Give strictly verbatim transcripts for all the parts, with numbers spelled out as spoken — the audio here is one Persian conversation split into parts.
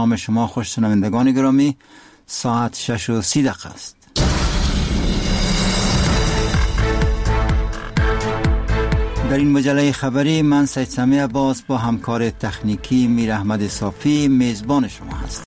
نام شما خوش شنوندگان گرامی، ساعت شش و سی دقیقه است. در این مجله خبری من سید سمی عباس با همکار تکنیکی میر احمد صافی میزبان شما هست.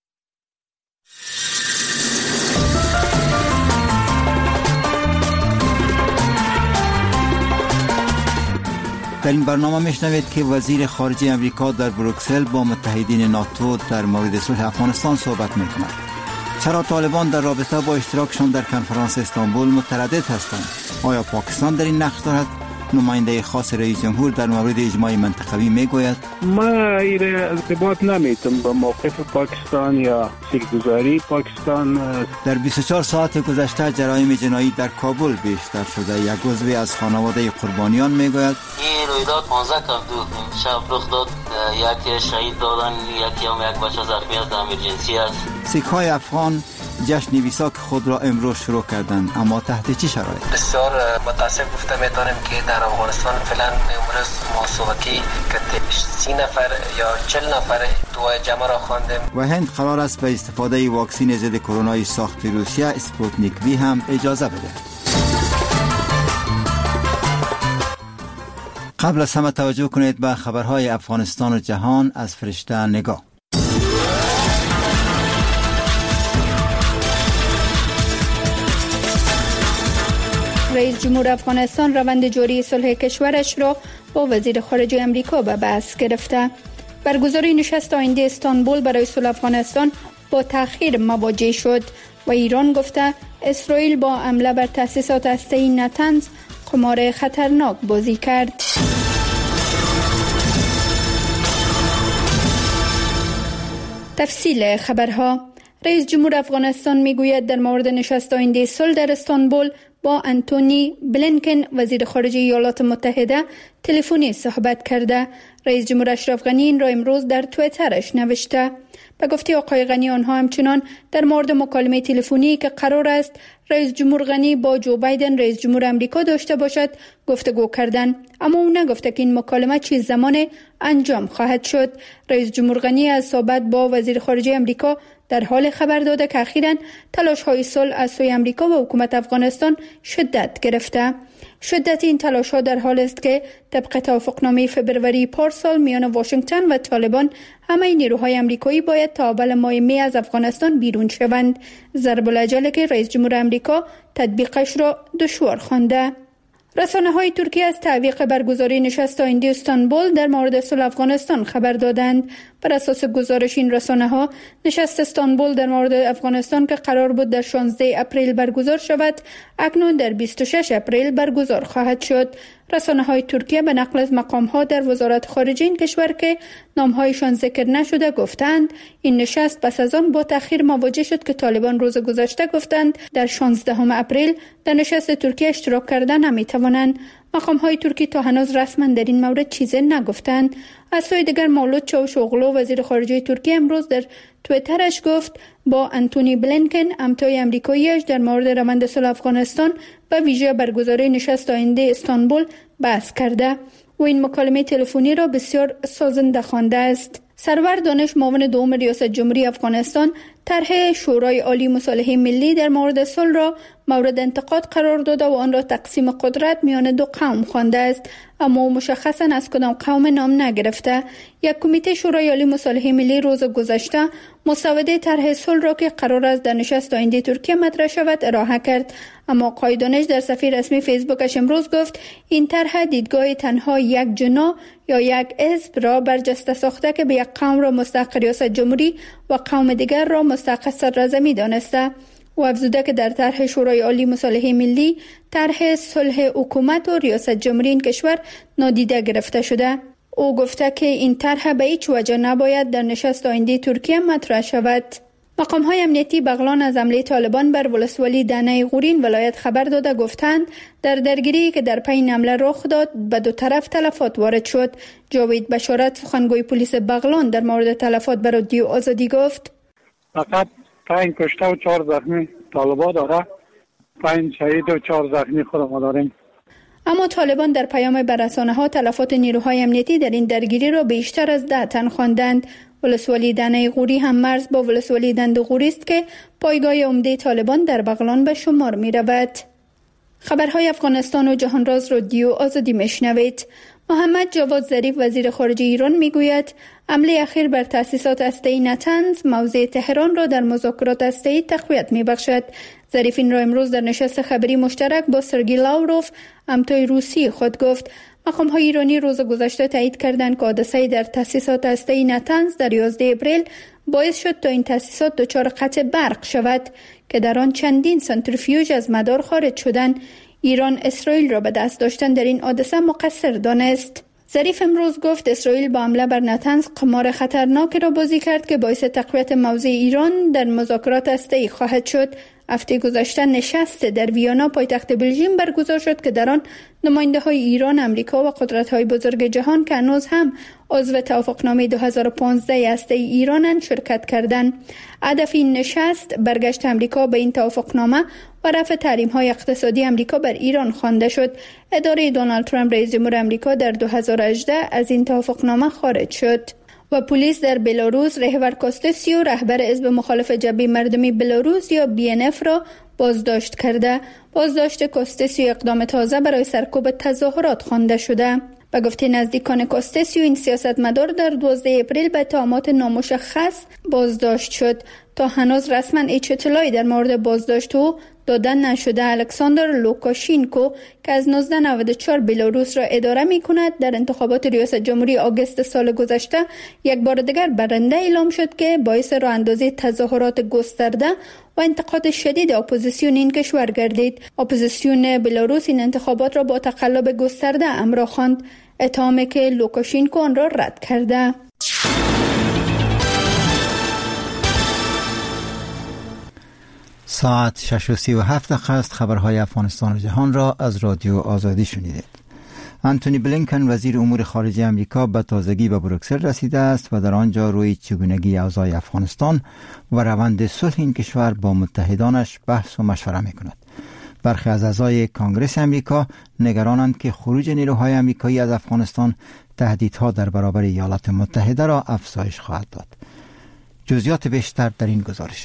در این برنامه میشنوید که وزیر خارجه امریکا در بروکسل با متحدین ناتو در مورد صلح افغانستان صحبت میکند. چرا طالبان در رابطه با اشتراکشان در کنفرانس استانبول متردد هستند؟ آیا پاکستان در این نقش دارد؟ نماینده خاص رئیس جمهور در مورد اجماع منطقوی میگوید ما این ارتباط نمیتونم با موقف پاکستان یا سیلگذاری پاکستان. در بیست و چهار ساعت گذشته جرایم جنایی در کابل بیشتر شده. یک عضو از خانواده قربانیان میگوید این رویداد پانزده کابل شب رخ داد، یکی شهید دادن، یکی هم یک بچه زخمی است، امرجنسی است. سیک‌های افغان جشن ویساک خود را امروز شروع کردند، اما تحت چه شرایط؟ بسیار متاسف گفته میتونیم که در افغانستان فعلا امروز ما صبحی که سی نفر یا چهل نفر دعای جمع را خواندیم. و هند قرار است به استفاده واکسن ضد کرونا ساخت روسیه اسپوتنیک وی هم اجازه بده. قبل از همه توجه کنید به خبرهای افغانستان و جهان از فرشته نگاه. رئیس جمهور افغانستان روند جاری صلح کشورش را با وزیر خارجه امریکا به بحث گرفته. برگزاری نشست آینده استانبول برای صلح افغانستان با تأخیر مواجه شد و ایران گفته اسرائیل با حمله بر تأسیسات هسته‌ای نتنز قمار خطرناک بازی کرد. تفصیل خبرها. رئیس جمهور افغانستان میگوید در مورد نشست آینده صلح در استانبول با انتونی بلینکن وزیر خارجه ایالات متحده تلفنی صحبت کرده. رئیس جمهور اشرف غنی این را امروز در توییترش نوشته. به گفته آقای غنی آنها همچنان در مورد مکالمه تلفنی که قرار است رئیس جمهور غنی با جو بایدن رئیس جمهور امریکا داشته باشد گفتگو کردند، اما او نگفته که این مکالمه چه زمان انجام خواهد شد. رئیس جمهور غنی از صحبت با وزیر خارجه امریکا در حال خبر داده که اخیراً تلاش‌های صلح از سوی امریکا و حکومت افغانستان شدت گرفته. شدت این تلاش‌ها در حال است که طبق توافقنامه فبروری پارسال میان واشنگتن و طالبان همه نیروهای امریکایی باید تا اول ماه می از افغانستان بیرون شوند. ضرب الاجل که رئیس جمهور امریکا تطبیقش را دشوار خوانده. رسانه‌های ترکیه از تعویق برگزاری نشست آینده استانبول در مورد صلح افغانستان خبر دادند. بر اساس گزارش این رسانه‌ها نشست استانبول در مورد افغانستان که قرار بود در شانزده اپریل برگزار شود اکنون در بیست و شش اپریل برگزار خواهد شد. رسانه‌های ترکیه به نقل از مقام‌ها در وزارت خارجه این کشور که نام‌هایشان ذکر نشده گفتند این نشست پس از آن با تأخیر مواجه شد که طالبان روز گذشته گفتند در شانزدهم اپریل در نشست ترکیه اشتراک کردن نمی‌توانند. مقام‌های ترکی تا هنوز رسما در این مورد چیزی نگفتند. از سوی دیگر مولود چاوشوغلو وزیر خارجه ترکیه امروز در توییترش گفت با انتونی بلینکن همتای امریکاییش در مورد روند صلح افغانستان و ویژه برگزاری نشست آینده استانبول بحث کرده و این مکالمه تلفنی را بسیار سازنده خوانده است. سرور دانش معاون دوم ریاست جمهوری افغانستان طرح شورای عالی مصالحه ملی در مورد صلح را مورد انتقاد قرار داده و آن را تقسیم قدرت میان دو قوم خوانده است، اما مشخصا از کدام قوم نام نگرفته. یک کمیته شورای عالی مصالحه ملی روز گذشته مسوده طرح صلح را که قرار است در نشست آینده ترکیه مطرح شود ارائه کرد، اما آقای دانش در صفحه رسمی فیسبوکش امروز گفت این طرح دیدگاه تنها یک جنا یا یک حزب را برجسته ساخته که به یک قوم را مستحق ریاست جمهوری و قوم دیگر را مستحق صدراعظمی دانسته. و افزوده که در طرح شورای عالی مصالحه ملی طرح صلح حکومت و ریاست جمهوری این کشور نادیده گرفته شده. او گفته که این طرح به هیچ وجه نباید در نشست آینده ترکیه مطرح شود. مقام‌های امنیتی بغلان از حمله طالبان بر ولسوالی دانه غورین ولایت خبر داده گفتند در درگیری که در پی حمله رخ داد به دو طرف تلفات وارد شد. جاوید بشارت سخنگوی پلیس بغلان در مورد تلفات به رادیو آزادی گفت فقط پنج کشته و چهار زخمی طالبان داره، پنج شهید و چهار زخمی خود ما داریم. اما طالبان در پیام به رسانه‌ها تلفات نیروهای امنیتی در این درگیری را بیشتر از ده تن خواندند. ولسوالی دنه غوری هم مرز با ولسوالی دند غوری است که پایگاه عمده طالبان در بغلان به شمار می رود. خبرهای افغانستان و جهان راز رادیو آزادی میشنوید. محمد جواد ظریف وزیر خارجه ایران میگوید حمله اخیر بر تأسیسات هسته‌ای نتنز موضع تهران را در مذاکرات هسته‌ای تقویت میبخشد. ظریف این را امروز در نشست خبری مشترک با سرگئی لاوروف همتای روسی خود گفت. مقام‌های ایرانی روز گذشته تایید کردند که حادثه در تأسیسات هسته‌ای نتنز در یازده اپریل باعث شد تا این تأسیسات دچار قطع برق شود که در آن چندین سنتریفیوژ از مدار خارج شدند. ایران اسرائیل را به دست داشتن در این حادثه مقصر دانست. ظریف امروز گفت اسرائیل با حمله بر نتنز قمار خطرناکی را بازی کرد که باعث تقویت موضع ایران در مذاکرات هسته‌ای خواهد شد. هفته گذشته نشست در ویانا پایتخت بلژیم برگزار شد که در آن نماینده‌های ایران، آمریکا و قدرت‌های بزرگ جهان که هنوز هم عضو توافقنامه دو هزار و پانزده هسته‌ای ایرانند شرکت کردند. هدف این نشست برگشت آمریکا به این توافقنامه و رفع تحریم‌های اقتصادی آمریکا بر ایران خوانده شد. اداره دونالد ترامپ رئیس جمهور آمریکا در دو هزار و هجده از این توافقنامه خارج شد. و پلیس در بلاروس رهبر کاستسیو رهبر حزب مخالف جبهه مردمی بلاروس یا بی ان اف را بازداشت کرده. بازداشت کاستسیو اقدام تازه برای سرکوب تظاهرات خوانده شده. به گفته نزدیکان کاستسیو این سیاستمدار در دوازده اپریل به اتهامات نامشخص بازداشت شد. تا هنوز رسما هیچ اطلاعی در مورد بازداشت او داده نشده. الکساندر لوکاشینکو که از نوزده نود و چهار بلاروس را اداره می کند در انتخابات ریاست جمهوری آگوست سال گذشته یک بار دیگر برنده اعلام شد که باعث راه اندازی تظاهرات گسترده و انتقاد شدید اپوزیسیون این کشور گردید. اپوزیسیون بلاروس این انتخابات را با تقلب گسترده همراه خواند، اتهامی که لوکاشینکو آن را رد کرده. ساعت شش و سی و هفت دقیقه است. خبرهای افغانستان و جهان را از رادیو آزادی شنیدید. انتونی بلینکن وزیر امور خارجه امریکا به تازگی به بروکسل رسیده است و در آنجا روی چگونگی اوضاع افغانستان و روند صلح این کشور با متحدانش بحث و مشوره می‌کند. برخی از اعضای کانگرس امریکا نگرانند که خروج نیروهای امریکایی از افغانستان تهدیدها در برابر ایالات متحده را افزایش خواهد داد. جزئیات بیشتر در این گزارش.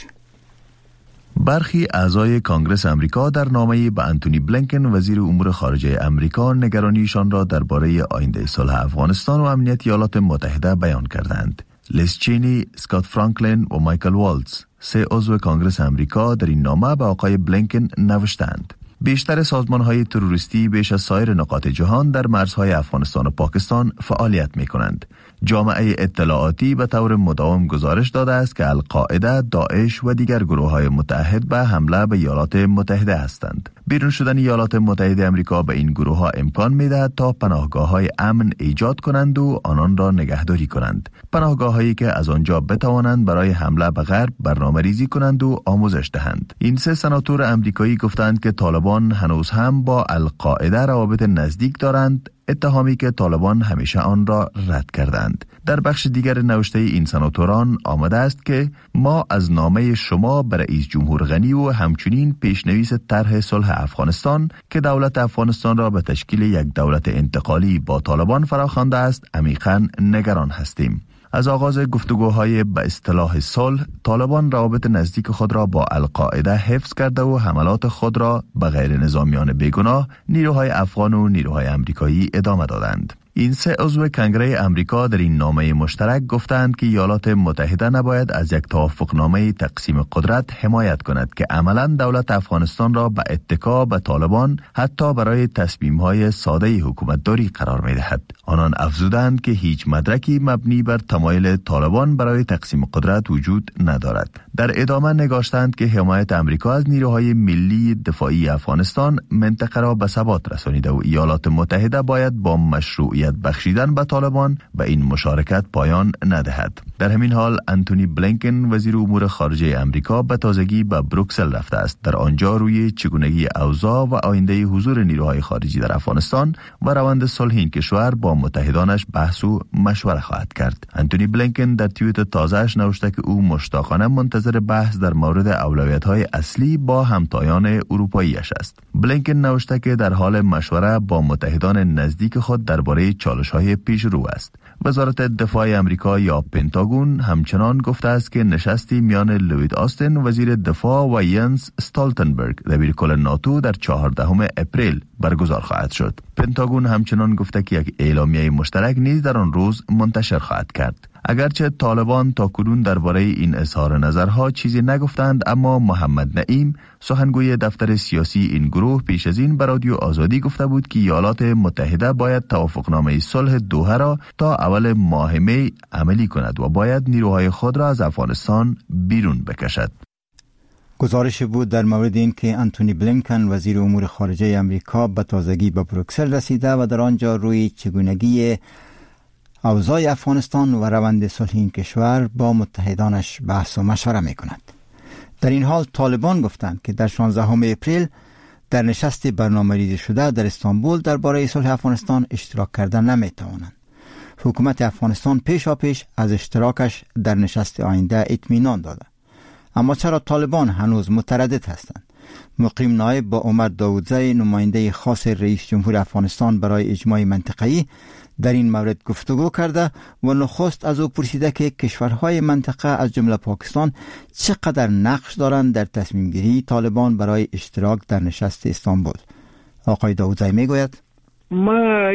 برخی اعضای کانگرس امریکا در نامه‌ای به انتونی بلینکن وزیر امور خارجه امریکا نگرانیشان را درباره آینده صلح افغانستان و امنیت ایالات متحده بیان کردند. لیز چینی، اسکات فرانکلین و مایکل والتز، سه عضو کانگرس امریکا در این نامه به آقای بلینکن نوشتند. بیشتر سازمان‌های تروریستی بیش از سایر نقاط جهان در مرزهای افغانستان و پاکستان فعالیت می‌کنند. جامعه اطلاعاتی به طور مداوم گزارش داده است که القاعده، داعش و دیگر گروه‌های متحد به حمله به ایالات متحده هستند. بیرون شدن ایالات متحده آمریکا به این گروه‌ها امکان می‌دهد تا پناهگاه‌های امن ایجاد کنند و آنان را نگهداری کنند. پناهگاه‌هایی که از آنجا بتوانند برای حمله به غرب برنامه‌ریزی کنند و آموزش دهند. این سه سناتور آمریکایی گفتند که طالبان هنوز هم با القاعده روابط نزدیک دارند، اتهامی که طالبان همیشه آن را رد کردند. در بخش دیگر نوشته این سناتوران آمده است که ما از نامه شما به رئیس جمهور غنی و همچنین پیشنویس طرح صلح افغانستان که دولت افغانستان را به تشکیل یک دولت انتقالی با طالبان فراخوانده است عمیقاً نگران هستیم. از آغاز گفتگوهای به اصطلاح صلح، طالبان روابط نزدیک خود را با القاعده حفظ کرده و حملات خود را به غیر نظامیان بیگناه، نیروهای افغان و نیروهای امریکایی ادامه دادند. این سه عضو کنگره امریکا در این نامه مشترک گفتند که ایالات متحده نباید از یک توافقنامه تقسیم قدرت حمایت کند که عملاً دولت افغانستان را به اتکا به طالبان حتی برای تصمیم‌های ساده حکومتداری قرار می‌دهد. آنان افزودند که هیچ مدرکی مبنی بر تمایل طالبان برای تقسیم قدرت وجود ندارد. در ادامه نگاشتند که حمایت امریکا از نیروهای ملی دفاعی افغانستان منطقه را به ثبات رسانیده و ایالات متحده باید با مشروعیت بخشیدن به طالبان به این مشارکت پایان ندهد. در همین حال انتونی بلینکن وزیر امور خارجه امریکا به تازگی به بروکسل رفته است. در آنجا روی چگونگی اوضاع و آینده حضور نیروهای خارجی در افغانستان و روند صلح این کشور با متحدانش بحث و مشوره خواهد کرد. انتونی بلینکن در توییت تازه‌اش نوشته که او مشتاقانه منتظر بحث در مورد اولویت‌های اصلی با همتایان اروپایی‌اش است. بلینکن نوشته که در حال مشوره با متحدان نزدیک خود درباره چالش‌های پیش رو است. وزارت دفاع آمریکا یا پنتاگون همچنان گفته است که نشستی میان لوید آستین وزیر دفاع و ینس استالتنبرگ دبیرکل ناتو در چهاردهم اپریل برگزار خواهد شد. پنتاگون همچنان گفته که یک اعلامیه مشترک نیز در آن روز منتشر خواهد کرد. اگرچه طالبان تا کنون درباره این اظهار نظرها چیزی نگفتند، اما محمد نعیم سخنگوی دفتر سیاسی این گروه پیش از این به رادیو آزادی گفته بود که ایالات متحده باید توافقنامه صلح دوحه را تا اول ماه می عملی کند و باید نیروهای خود را از افغانستان بیرون بکشد. گزارش بود در مورد این که آنتونی بلینکن وزیر امور خارجه آمریکا به تازگی به بروکسل رسیده و در آنجا روی چگونگی اوضاع افغانستان و روند صلح این کشور با متحدانش بحث و مشوره می کند. در این حال طالبان گفتند که در شانزدهم اپریل در نشست برنامه‌ریزی شده در استانبول درباره صلح افغانستان اشتراک کردن نمی توانند. حکومت افغانستان پیشا پیش از اشتراکش در نشست آینده اطمینان داده. اما چرا طالبان هنوز متردد هستند؟ مقیم نایب با عمر داودزی نماینده خاص رئیس جمهور افغانستان برای اجماع منطقه‌ای در این مورد گفتگو کرده و نخست از او پرسیده که کشورهای منطقه از جمله پاکستان چقدر نقش دارند در تصمیم گیری طالبان برای اشتراک در نشست استانبول. آقای داودزی میگوید ما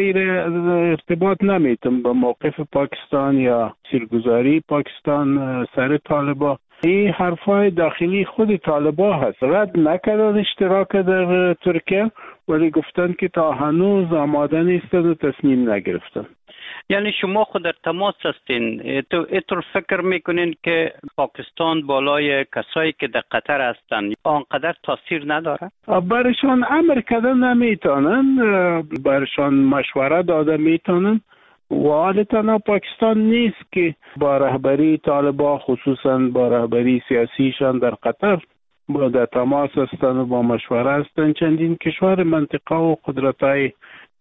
ارتباط نمیتم با موقف پاکستان یا سرگذاری پاکستان سر طالبان. این حرفای داخلی خود طالبان هست. رد نکردن اشتراک در ترکیه، ولی گفتن که تا هنوز آماده نیستن و تصمیم نگرفتن. یعنی شما خود در تماس هستین، اینطور فکر میکنین که پاکستان بالای کسایی که در قطر هستن آنقدر تاثیر نداره؟ برشان امر کردن نمیتونن، برشان مشوره داده میتونن و حال تنها پاکستان نیست که با رهبری طالبان خصوصا با رهبری سیاسیشان در قطر با در تماس هستند و با مشوره هستند. چندین کشور منطقه و قدرت‌های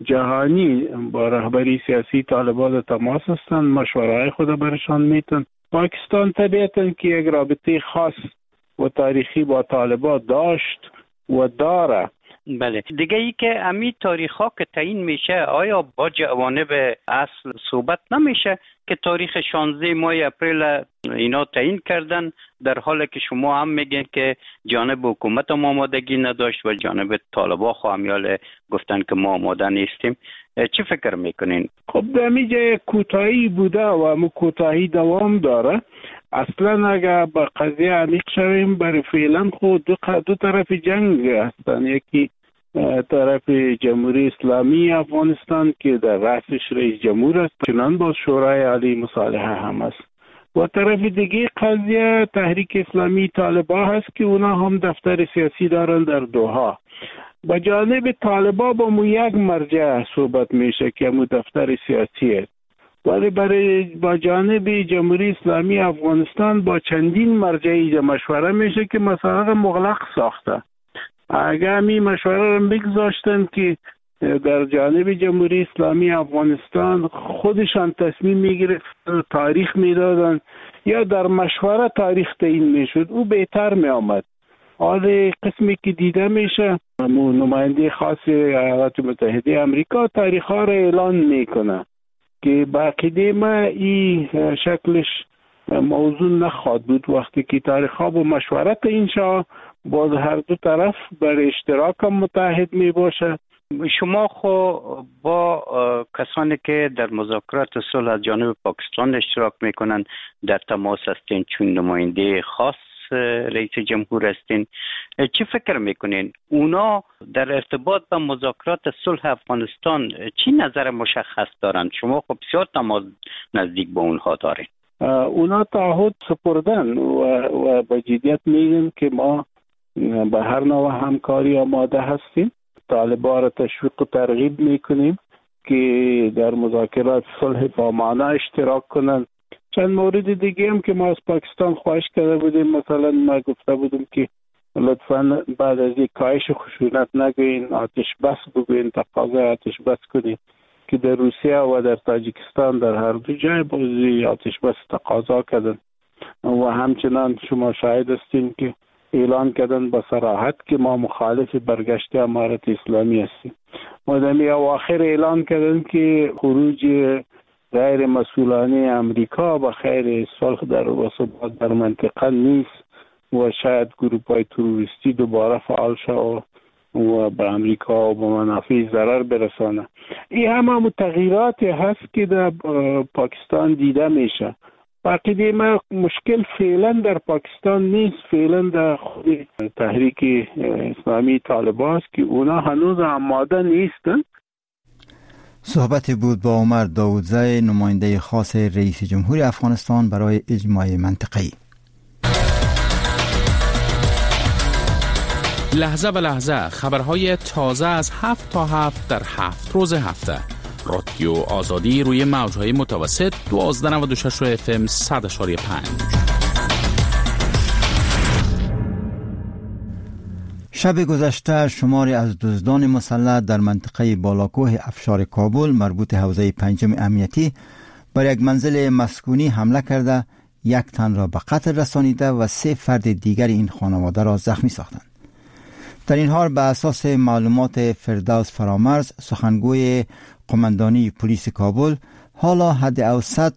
جهانی با رهبری سیاسی طالبان در تماس هستند، مشوره خود برشان میتن. پاکستان طبیعتاً که یک رابطه خاص و تاریخی با طالبان داشت و داره. بله دیگه ای که امی تاریخ ها که تعیین میشه، آیا با جوانب اصل صحبت نمیشه که تاریخ شانزده ماه اپریل اینا تعیین کردن، در حالی که شما هم میگین که جانب حکومت هم آمادگی نداشت و جانب طالبان خوامیال گفتن که ما آماده نیستیم. چی فکر میکنین؟ خب در میجه کوتاهی بوده و امو کوتاهی دوام داره. اصلا اگر با قضیه عمیق شویم، برای فعلا خود دو, دو طرف جنگ هستن. یکی طرف جمهوری اسلامی افغانستان که در رأسش رئیس جمهور است، چنان با شورای عالی مصالحه هم است، و طرف دیگه قضیه تحریک اسلامی طالبان هست که اونا هم دفتر سیاسی دارن در دوحه. با جانب طالبان با مو یک مرجع صحبت میشه که مو دفتر سیاسی است، ولی برای با جانب جمهوری اسلامی افغانستان با چندین مرجعی مشوره میشه که مسائل مغلق ساخته. اگر می مشوره رو بگذاشتن که در جانب جمهوری اسلامی افغانستان خودشان تصمیم میگرفتن، تاریخ میدادن یا در مشوره تاریخ تعیین میشد، او بهتر می آمد. حال قسمی که دیده میشه نماینده خاص ایالات متحده آمریکا تاریخ ها را اعلان میکنه که باقیده ما این شکلش موضوع نخواهد بود. وقتی که تاریخ ها با مشورت اینشا باز هر دو طرف بر اشتراک هم متحد می باشه. شما خو با کسانی که در مذاکرات صلح از جانب پاکستان اشتراک میکنن در تماس هستین، چون نماینده خاص رئیس جمهور هستین، چی فکر میکنین؟ اونا در ارتباط با مذاکرات صلح افغانستان چی نظر مشخص دارن؟ شما خب بسیار تماس نزدیک با اونها دارین. اونا تعهد سپردن و, و با جدیت میگن که ما به هر نوع همکاری آماده هستیم. طالبان را تشویق و ترغیب میکنیم که در مذاکرات صلح با معنا اشتراک کنند. چند مورد دیگه هم که ما از پاکستان خواهش کرده بودیم، مثلا ما گفته بودیم که لطفاً بعد از یک کاهش خشونت نگوین، آتش بس بگوین، تقاضای آتش بس کنید که در روسیه و در تاجیکستان در هر دو جای بازی آتش بس تقاضا کردن و همچنان شما شاهد هستیم که اعلان کردن با صراحت که ما مخالف برگشت امارت اسلامی هستیم. مادامی اواخر اعلان کردن که خروج غیر مسئولانه امریکا به خیر صلح در و ثبات در منطقه نیست و شاید گروه‌های تروریستی دوباره فعال شود و به امریکا و به منافع ضرر برسانه. این همه تغییراتی هست که در پاکستان دیده میشه. باقی ما مشکل فعلا در پاکستان نیست، فعلا در خود تحریک اسلامی طالبان است که اونا هنوز آماده نیستن. صحبت بود با عمر داودزی، نماینده خاص رئیس جمهور افغانستان برای اجماع منطقه‌ای. لحظه به لحظه خبرهای تازه از هفت تا هفت در هفت روز هفته. رادیو آزادی روی موجهای متوسط دوازده نود و شش اف ام صد اشاری پنج. شب گذشته شماری از دزدان مسلح در منطقه بالاکوه افشار کابل مربوط حوزه پنجم امنیتی بر یک منزل مسکونی حمله کرده، یک تن را به قتل رسانیده و سه فرد دیگر این خانواده را زخمی ساختند. در این حال به اساس معلومات فردوس فرامرز، سخنگوی قماندانی پلیس کابل، حالا حد اوسط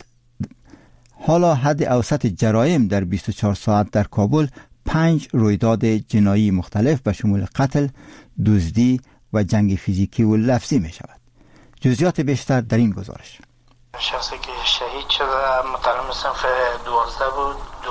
حالا حد اوسط جرایم در بیست و چهار ساعت در کابل پنج رویداد جنایی مختلف به شمول قتل، دزدی و جنگ فیزیکی و لفظی می شود. جزئیات بیشتر در این گزارش. شخصی که شهید شده متعلم صنف دوازده بود، دو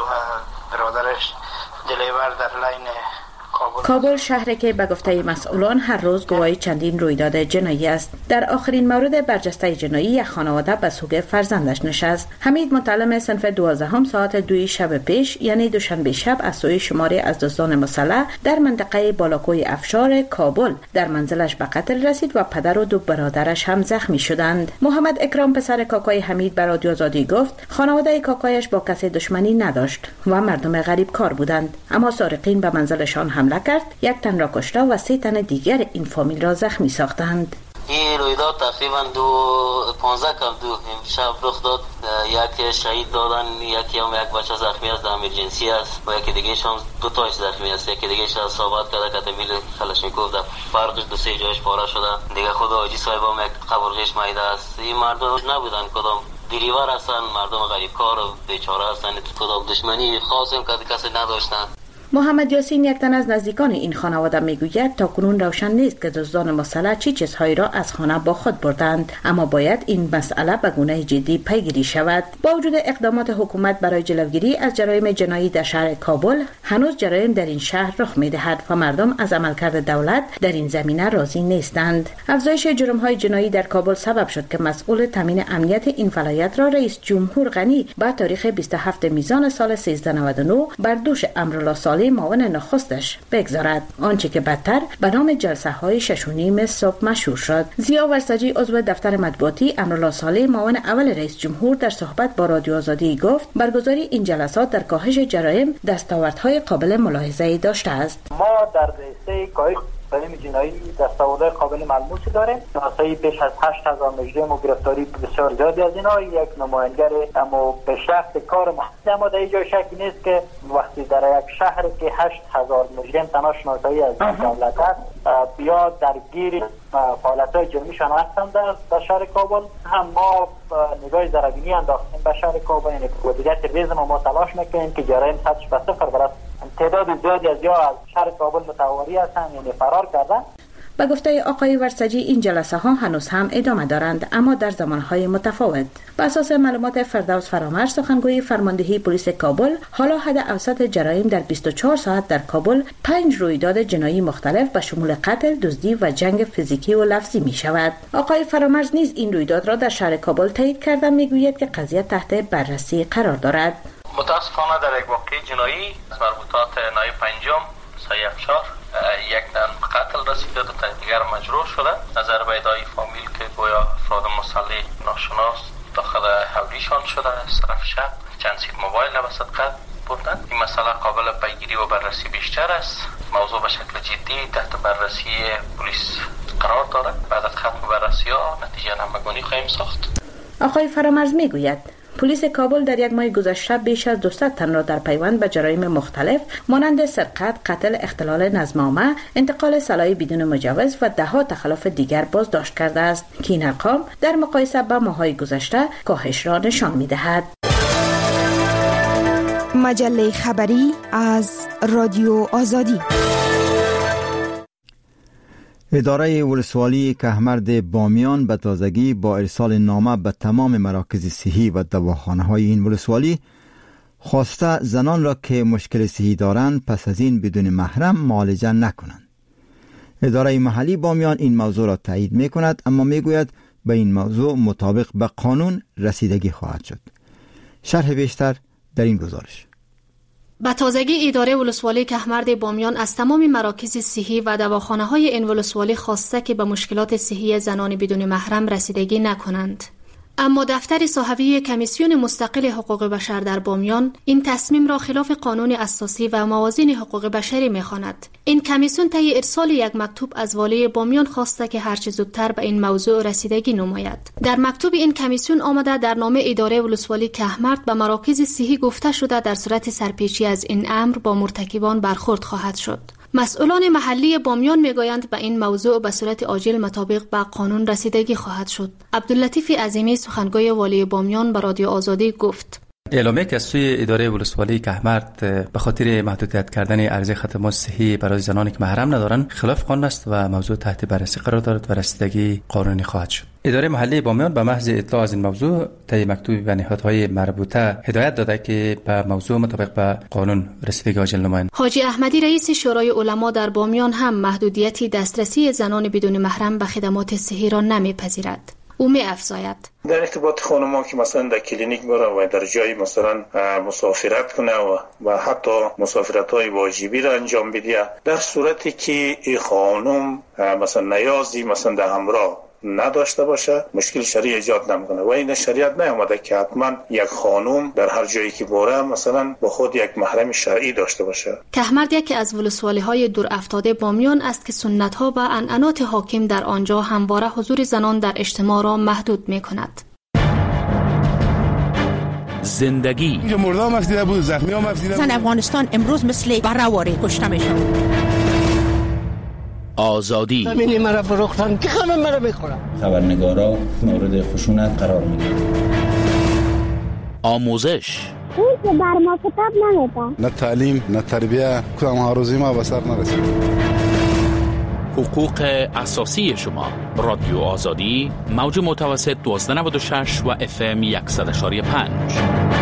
برادرش دلیور در لاین کابل. کابل شهری که به گفته مسئولان هر روز گواهی چندین رویداد جنایی است. در آخرین مورد برجسته جنایی یک خانواده به سوگ فرزندش نشست. حمید متعلم صنف دوازدهم ساعت دوی شب پیش یعنی دوشنبه شب از سوی شماری از دزدان مسلح در منطقه بالاکوی افشار کابل در منزلش به قتل رسید و پدر و دو برادرش هم زخمی شدند. محمد اکرام پسر کاکای حمید به رادیو آزادی گفت خانواده کاکایش با کسی دشمنی نداشت و مردم غریب کار بودند، اما سارقین به منزلشان حمله کرد، یک تن را کشته و سه تن دیگر این فامیل را زخمی ساختند. این رویداد تقریبا دو پانزده کم دو شب رخ داد. یک شهید دادن، یکی هم یک بچه زخمی است در امرجنسی است و یکی دیگه هم دو تاش زخمی است. یکی دیگه شاید صحبت کرده که تمیل کلاشنیکوف در فرقش دو سه جایش پاره شده. دیگه خود آجی صاحب هم یک قبرغش مایده است. این مردم نبودن کدام دریور هستن، مردم غریب کار و بیچاره هستن، کدام دشمنی خاص هم که کسی نداشتن. محمد یاسین یک تن از نزدیکان این خانواده میگوید تا کنون روشن نیست که دزدان مسلح چه چیزهایی را از خانه با خود بردند، اما باید این مسئله به گونه جدی پیگیری شود. با وجود اقدامات حکومت برای جلوگیری از جرایم جنایی در شهر کابل، هنوز جرایم در این شهر رخ میدهد و مردم از عملکرد دولت در این زمینه راضی نیستند. افزایش جرم‌های جنایی در کابل سبب شد که مسئول تامین امنیت این ولایت را رئیس جمهور غنی با تاریخ بیست و هفتم میزان سال سیزده نود و نه بر دوش امرالله صالح معاون نخستش بگذارد، آنچه که بدتر به نام جلسه های شش و نیم صبح مشهور شد. ضیا ورسجی عضو دفتر مطبوعاتی امرالله صالح معاون اول رئیس جمهور در صحبت با رادیو آزادی گفت برگزاری این جلسات در کاهش جرایم دستاوردهای قابل ملاحظه داشته است. ما در رئیسه کاهش جرایم جنایی دستاوردهای قابل ملموسی داریم. شناسایی بیش از هشت هزار مجرم و گرفتاری بسیار زیادی از اینها. یک نماینگر اما به شخص کار محدود، اما در اینجا شکی نیست که وقتی در یک شهر که هشت هزار مجرم تنها شناسایی از دولت است بیا درگیر فعالیت‌های جرمیشان هستند در شهر کابل، هم ما نگاه ذره‌بینی انداختیم به شهر کابل، یعنی مدیریت ریزم ما تلاش میکنیم که جرایم سطحش به صفر برسد. تعداد زیادی از یا از شهر کابل متواری هستند، یعنی فرار کردن. به گفته آقای ورسجی این جلسه ها هنوز هم ادامه دارند، اما در زمانهای متفاوت. بر اساس معلومات فردوس فرامرز، سخنگوی فرماندهی پلیس کابل، حالا حد اوسط جرایم در بیست و چهار ساعت در کابل پنج رویداد جنایی مختلف به شمول قتل، دزدی و جنگ فیزیکی و لفظی می شود. آقای فرامرز نیز این رویداد را در شهر کابل تایید کرده، میگوید که قضیه تحت بررسی قرار دارد. متاسفانه در یک واقعه جنایی از مربوطات نایب پنجم سایه افشار یک تن قتل رسیده، دو تن دیگر مجروح شده. نظر به ادعای فامیل که گویا افراد مسلح ناشناس داخل حولیشان شده، صرف شب چند سیت موبایل به صدقت بردن. این مسئله قابل پیگیری و بررسی بیشتر است. موضوع به شکل جدی تحت بررسی پلیس قرار دارد. بعد از ختم بررسی ها نتیجه نمگانی خواهیم ساخت. آقای فرامرز میگوید پلیس کابل در یک ماه گذشته بیش از دویست تن را در پیوند به جرایم مختلف مانند سرقت، قتل، اختلال نظم عامه، انتقال سلاح بدون مجوز و ده ها تخلف دیگر بازداشت کرده است که این ارقام در مقایسه با ماه‌های گذشته کاهش را نشان می‌دهد. مجله خبری از رادیو آزادی. اداره ولسوالی کهمرد بامیان به تازگی با ارسال نامه به تمام مراکز صحی و دواخانه‌های این ولسوالی خواسته زنان را که مشکل صحی دارند پس از این بدون محرم معالجه نکنند. اداره محلی بامیان این موضوع را تایید می کند، اما می گوید به این موضوع مطابق به قانون رسیدگی خواهد شد. شرح بیشتر در این گزارش. به تازگی اداره ولسوالی کهمرد بامیان از تمام مراکز صحی و دواخانه‌های این ولسوالی خواسته که به مشکلات صحی زنان بدون محرم رسیدگی نکنند. اما دفتر صحوی کمیسیون مستقل حقوق بشر در بامیان این تصمیم را خلاف قانون اساسی و موازین حقوق بشری می‌خواند. این کمیسیون طی ارسال یک مکتوب از والی بامیان خواسته که هرچه زودتر به این موضوع رسیدگی نماید. در مکتوب این کمیسیون آمده در نام اداره ولسوالی کهمرد به مراکز صحی گفته شده در صورت سرپیچی از این امر با مرتکبان برخورد خواهد شد. مسئولان محلی بامیان میگویند به این موضوع به صورت عاجل مطابق به قانون رسیدگی خواهد شد. عبداللطیف عظیمی سخنگوی والی بامیان به رادیو آزادی گفت: اعلامیه که از سوی اداره ولسوالی کهمرد به خاطر محدودیت کردن عرضه خدمات صحی برای زنانی که محرم ندارند خلاف قانون است و موضوع تحت بررسی قرار دارد و رسیدگی قانونی خواهد شد. اداره محلی بامیان به محض اطلاع از این موضوع طی مکتوبی به نهادهای مربوطه هدایت داده که به موضوع مطابق به قانون رسیدگی عاجل نمایند. حاجی احمدی رئیس شورای علما در بامیان هم محدودیتی دسترسی زنان بدون محرم به خدمات صحی را نمیپذیرد. او می افزاید: در ارتباط خانم‌ها که مثلا در کلینیک بره و در جای مثلا مسافرت کنه و, و حتی مسافرت‌های واجبی را انجام بده، در صورتی که این خانم مثلا نیازی مثلا در همراه نداشته باشه مشکل شرعی ایجاد نمیکنه و این شریعت نیامده که حتما یک خانم در هر جایی که بره مثلا با خود یک محرم شرعی داشته باشه. کهمرد یکی از ولسوالی‌های دور افتاده بامیان است که سنت‌ها و عنعنات حاکم در آنجا همواره حضور زنان در اجتماع را محدود می‌کند. زندگی مردا مفیده بود، زخمی ها مفیده بود. زن افغانستان امروز مثل بره‌واره کشته میشن. آزادی زمینی مرا فروختن که خانم مرا میخورم. خبرنگارا مورد خشونت قرار میگیرن. آموزش اون که بر ما کتاب نمیده. نه تعلیم نه تربیه کدام ها روزی ما به سر نرسید. حقوق اساسی شما. رادیو آزادی موج متوسط دوازده نود و شش و اف ام صد و پنج.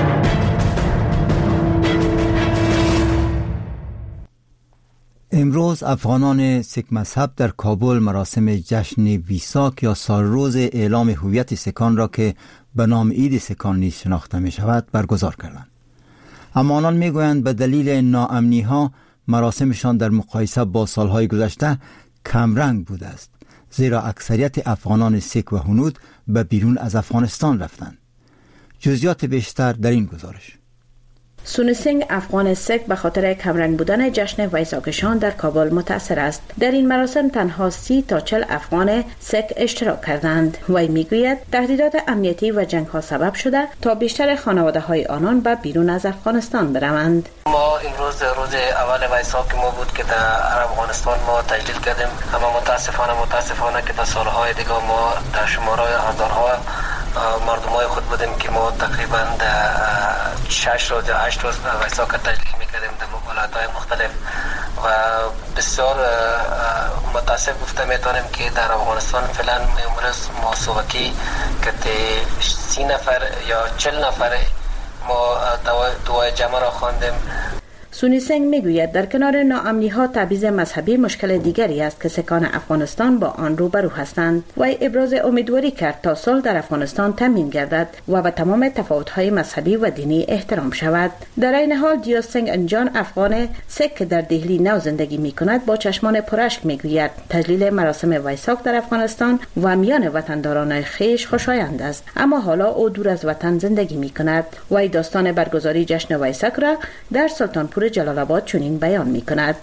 امروز افغانان سیک مذهب در کابل مراسم جشن ویساک یا سالروز اعلام هویت سکان را که به نام عید سکان نیز شناخته می شود برگزار کردند. اما آنان می گویند به دلیل ناامنی ها مراسمشان در مقایسه با سالهای گذشته کمرنگ بوده است، زیرا اکثریت افغانان سیک و هنود به بیرون از افغانستان رفتند. جزئیات بیشتر در این گزارش. سونی سنگ افغان سیک به خاطر کمرنگ بودن جشن ویساکشان در کابل متاثر است. در این مراسم تنها سی تا چل افغان سیک اشتراک کردند. وی میگوید تهدیدات امنیتی و جنگ ها سبب شده تا بیشتر خانواده های آنان به بیرون از افغانستان بروند. ما امروز روز اول ویساک ما بود که در افغانستان ما تجلیل کردیم، اما متاسفانه متاسفانه که در سالهای دیگه ما در شمارهای هزارها مردمای خود بودیم که ما تقریبا شش روز یا هشت روز ویساک تجلیل میکردیم در ولایت‌های مختلف و بسیار متاسف گفته میتونیم که در افغانستان فعلا امروز ما صبحی که سی نفر یا چل نفر ما دعای جمع را خواندیم. سونی سنگ میگوید در کنار ناامنی ها تبعیض مذهبی مشکل دیگری است که سکان افغانستان با آن روبرو هستند. وی ابراز امیدواری کرد تا صلح در افغانستان تامین گردد و به تمام تفاوت های مذهبی و دینی احترام شود. در این حال دیو سنگ انجان افغان سک که در دهلی نو زندگی می کند با چشمان پراشک میگوید تجلیل مراسم ویساک در افغانستان و میان وطنداران خویش خوشایند است، اما حالا او دور از وطن زندگی می کند. وی داستان برگزاری جشن ویساک را در سلطانپور جلال آباد چنین بیان می کند.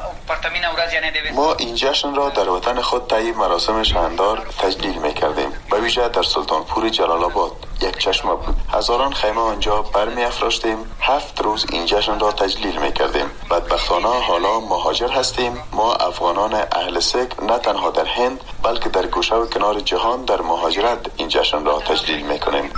ما این جشن را در وطن خود طی مراسم شاندار تجلیل می کردیم. به به ویژه در سلطانپور جلال آباد یک چشمه بود. هزاران خیمه آنجا برمی افراشتیم. هفت روز این جشن را تجلیل می کردیم. بدبختانه حالا مهاجر هستیم. ما افغانان اهل سکر نه تنها در هند بلکه در گوشه و کنار جهان در مهاجرت این جشن را تجلیل می کنیم.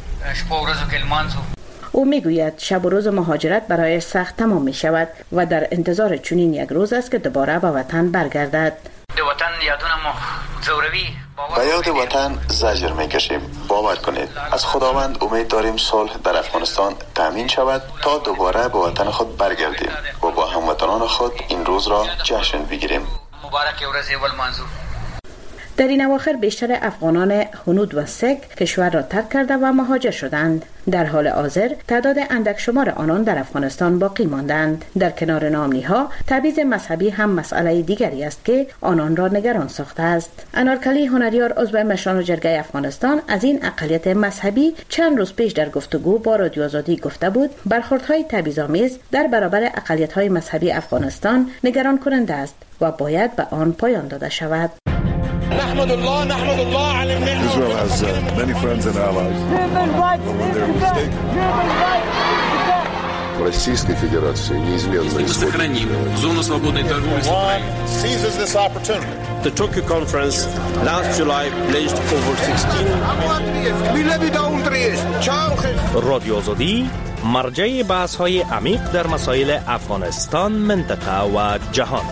او میگوید شب و روز مهاجرت برای سخت تمام می شود و در انتظار چنین یک روز است که دوباره به وطن برگردد. وطن یادونم زوروی به یاد وطن زجر میکشیم. باور کنید از خداوند امید داریم صلح در افغانستان تامین شود تا دوباره به وطن خود برگردیم و با هموطنان خود این روز را جشن بگیریم. مبارک روز اول منظور. در این اواخر بیشتر افغانان هنود و سک کشور را ترک کرده و مهاجر شدند. در حال حاضر تعداد اندک شمار آنان در افغانستان باقی ماندند. در کنار ناامنی‌ها تبعیض مذهبی هم مسئله دیگری است که آنان را نگران ساخته است. انارکلی هنریار عضو مشران جرگه افغانستان از این اقلیت مذهبی چند روز پیش در گفتگو با رادیو آزادی گفته بود برخوردهای تبعیض‌آمیز در برابر اقلیت‌های مذهبی افغانستان نگران کننده است و باید به آن پایان داده شود. نحمد الله نحمد الله على النعمة. Israel has uh, many friends and allies. When they're mistaken. Российской Федерации неизменно сохраним зону свободной торговли с Украиной. Seizes this opportunity. The Tokyo conference last July pledged over sixteen. رادیو آزادی مرجع بحث‌های عمیق در مسائل افغانستان، منطقه و جهان.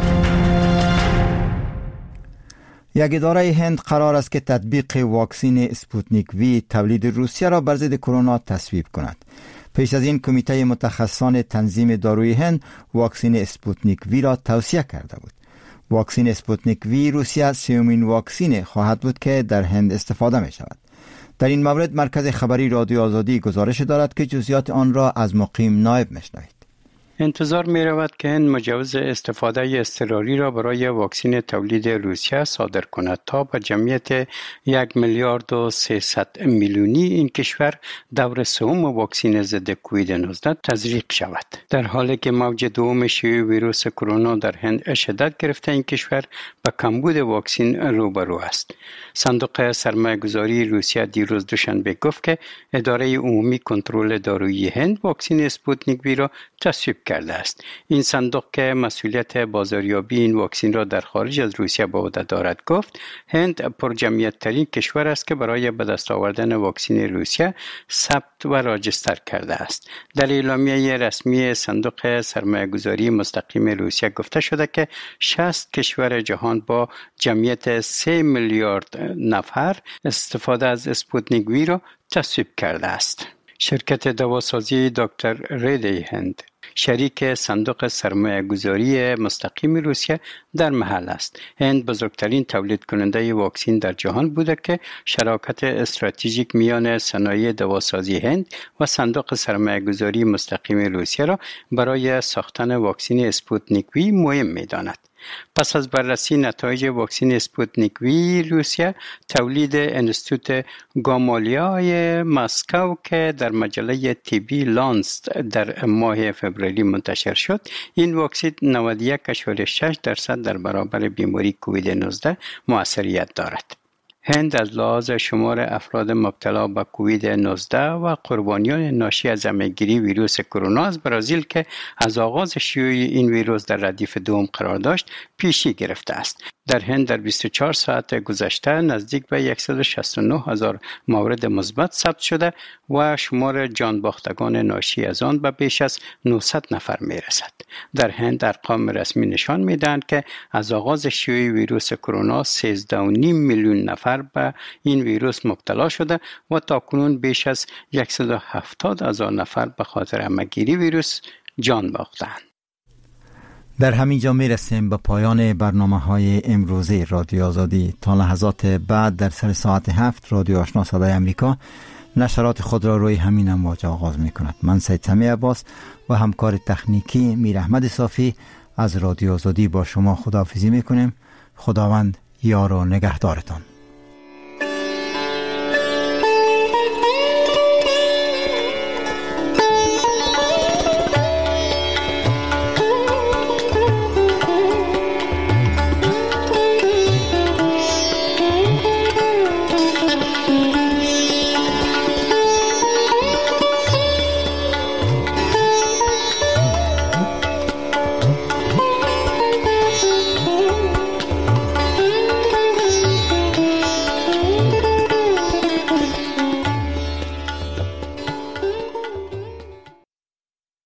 یک اداره هند قرار است که تطبیق واکسن اسپوتنیک وی تولید روسیه را بر ضد کرونا تصویب کند. پیش از این کمیته متخصصان تنظیم داروی هند واکسن اسپوتنیک وی را توصیه کرده بود. واکسن اسپوتنیک وی روسیه سومین واکسن خواهد بود که در هند استفاده می شود. در این مورد مرکز خبری رادیو آزادی گزارش دارد که جزئیات آن را از مقیم نایب میشنوید. انتظار می رود که هند مجوز استفاده اضطراری را برای واکسن تولید روسیه صادر کند تا به جمعیت یک میلیارد و سیصد میلیونی این کشور دور سوم واکسن ضد کووید نوزده تزریق شود. در حالی که موج دوم شیوع ویروس کرونا در هند شدت گرفته این کشور به کمبود واکسن روبرو است. صندوق سرمایه‌گذاری روسیه دیروز دوشنبه گفت که اداره عمومی کنترل دارویی هند واکسن اسپوتنیک وی را تصویب کرده است. این صندوق که مسئولیت بازاریابی این واکسن را در خارج از روسیه به عهده دارد گفت هند پرجمعیت ترین کشور است که برای به دست آوردن واکسن روسیه ثبت و راجستر کرده است. در اعلامیه رسمی صندوق سرمایه‌گذاری مستقیم روسیه گفته شده که شصت کشور جهان با جمعیت سه میلیارد نفر استفاده از اسپوتنیک وی را تصویب کرده است. شرکت دواسازی دکتر ریدی هند شریک صندوق سرمایه‌گذاری مستقیم روسیه در محل است. هند بزرگترین تولید کننده واکسن در جهان بوده که شراکت استراتژیک میان صنایع دواسازی هند و صندوق سرمایه‌گذاری مستقیم روسیه را برای ساختن واکسن اسپوتنیک وی مهم می‌داند. پس از بررسی نتایج واکسن اسپوتنیک وی روسیه، تولید انستیتوت گامالیای مسکو که در مجله طبی لانست در ماه فوریه منتشر شد، این واکسن نود و یک ممیز شش درصد در برابر بیماری کووید نوزده موثریت دارد. هند از لحاظ شمار افراد مبتلا به کووید نوزده و قربانیان ناشی از همه‌گیری ویروس کرونا از برزیل که از آغاز شیوع این ویروس در ردیف دوم قرار داشت پیشی گرفته است. در هند در بیست و چهار ساعت گذشته نزدیک به صد و شصت و نه هزار مورد مثبت ثبت شده و شمار جان باختگان ناشی از آن به بیش از نهصد نفر می رسد. در هند ارقام رسمی نشان می دهند که از آغاز شیوع ویروس کرونا سیزده و نیم میلیون نفر به این ویروس مبتلا شده و تاکنون بیش از صد و هفتاد هزار نفر به خاطر همه‌گیری ویروس جان باختند. در همین جا می رسیم به پایان برنامه های امروزی رادیو آزادی. تا لحظات بعد در سر ساعت هفت رادیو آشنا صدای امریکا نشرات خود را روی همین امواج آغاز می کند. من سید سمیع عباس و همکار تکنیکی میر احمد صافی از رادیو آزادی با شما خداحافظی می کنیم. خداوند یار و نگهدارتان.